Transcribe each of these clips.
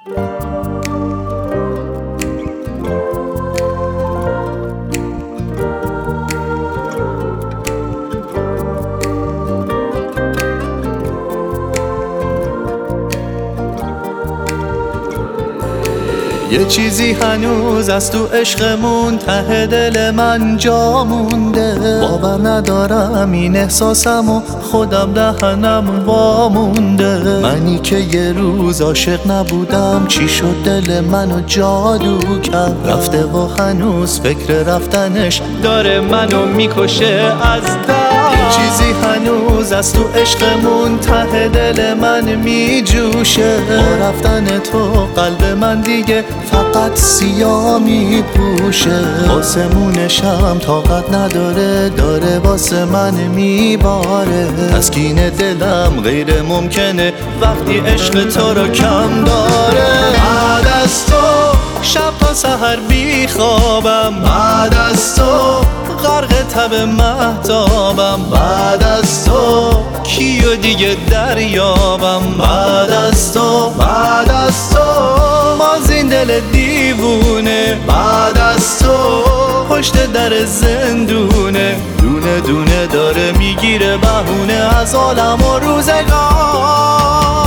یه چیزی هنوز از تو عشقمون ته دل من جا مونده، باور ندارم این احساسمو خودم دهنم وامونده. منی که یه روز عاشق نبودم، چی شد دل منو جادو کرد؟ رفته و هنوز فکر رفتنش داره منو میکشه از درد. یه چیزی هنوز از تو عشقمون ته دل من میجوشه، با رفتن تو قلب من دیگه فقط سیاه میپوشه. آسمونشم طاقت نداره، داره واسه من میباره. تسکین دلم غیر ممکنه وقتی عشق تو رو کم داره. بعد از تو شب تا سحر بی خوابم، بعد از تو غرق تب مهتابم، بعد از تو کیو دیگه دریابم. بعد از تو، بعد از تو مازین دل دیوونه، بعد از تو پشت در زندونه. دونه دونه داره میگیره بهونه از عالم و روزگار.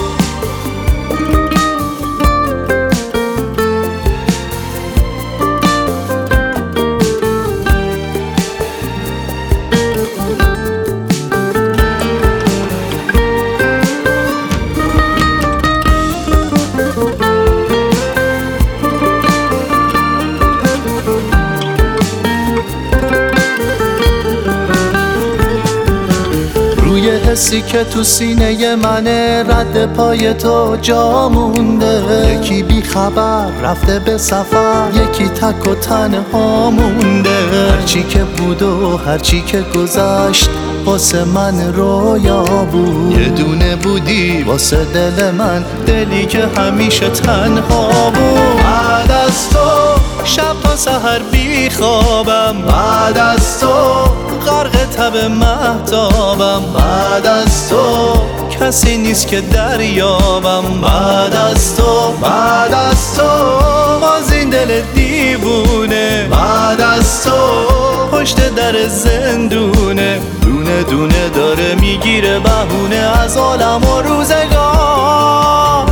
روی حسی که تو سینه منه، رد پای تو جا مونده. یکی بی خبر رفته به سفر، یکی تک و تنها مونده. هرچی که بود و هرچی که گذشت واسه من رویا بود. یه دونه بودی واسه دل من، دلی که همیشه تنها بود. بعد از تو شب تا سحر بی خوابم، بعد از تو غرق تب مهتابم، بعد از تو کسی نیست که دریابم. بعد از تو، بعد از تو مازین دل دیوونه، بعد از تو پشت در زندونه. دونه دونه داره میگیره بهونه از عالم و روزگار.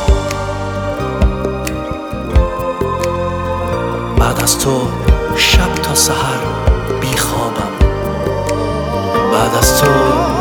بعد از تو شب تا سحر بی خوابم، بعد از تو